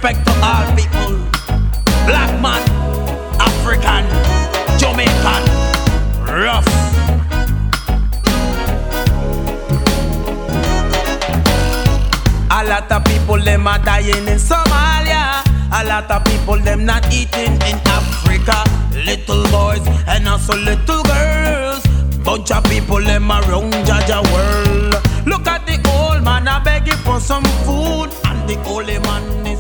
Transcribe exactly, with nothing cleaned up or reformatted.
respect to all people. Black man, African, Jamaican, rough. A lot of people them are dying in Somalia. A lot of people them not eating in Africa. Little boys and also little girls. Bunch of people them around Jaja world. Look at the old man a begging for some food, and the old man